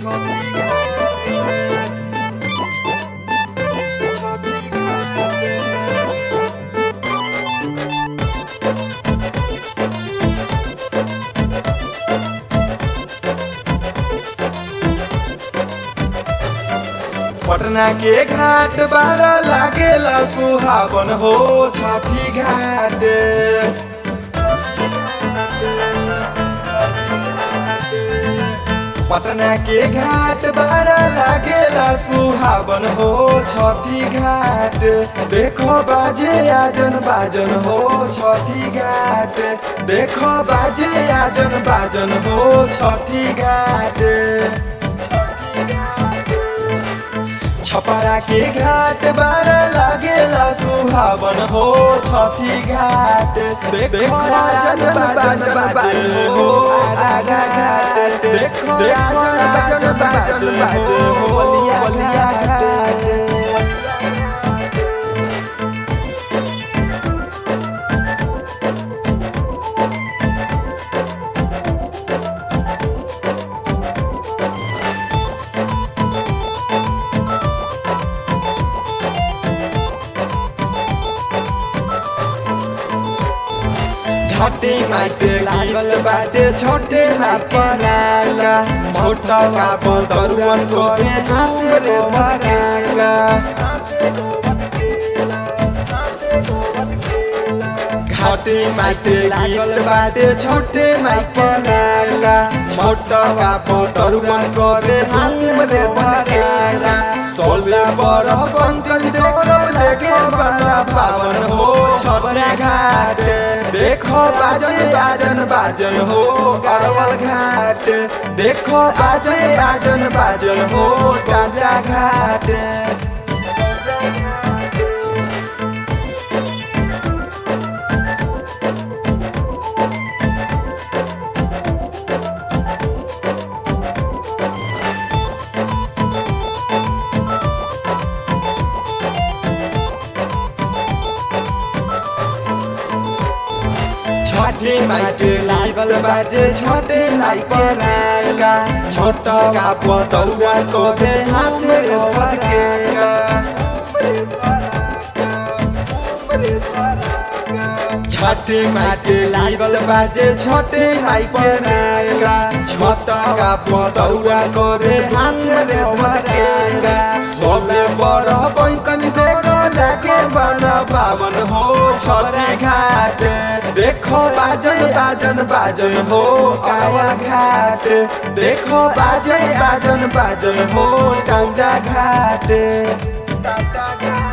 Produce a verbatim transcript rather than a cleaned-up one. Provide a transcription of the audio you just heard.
पटना के घाट बारा लागेला सुहावन हो छठी घाट। पटना के घाट बारा लागेला सुहावन हो छठी घाट। देखो बाजे आजन बाजन हो छठी घाट। देखो बाजे आजन बाजन हो छठी घाट। छपरा के घाट बारा लागेला सुहावन हो छठी घाट। देखो आजन बाजन बाजन हो आरा घाट। देखो आजन बाजन बाजन हो बलिया घाट। छोटे माइके लागल बाटे छोटे नापनाला। मोटा का बदरुआ सोहे हाथ रे भराला। घाटे माइके लागल बाटे छोटे माइपनाला। मोटा का बदरुआ सोहे हाथ रे भराला। सोले बड़ पंकज देखो लगे बड़ा पावन हो छठी घाट। देखो बाजन बाजन बाजन हो कावल घाट। देखो बाजन बाजन बाजन हो टाटा घाट। छठी माइके लागल बाजे छोटे लाइपनाला। छोटा का बदरुआ सोहे हाथ रे भराला। छठी माइके लागल बाजे छोटे लाइपनाला। छोटा का बदरुआ सोहे हाथ रे भराला। सोले बड़ पंकज देखो लागे बड़ा पावन हो छठी घाट। देखो बाजन बाजन बाजन हो कावा घाट। देखो बाजन बाजन बाजन हो टाटा घाट।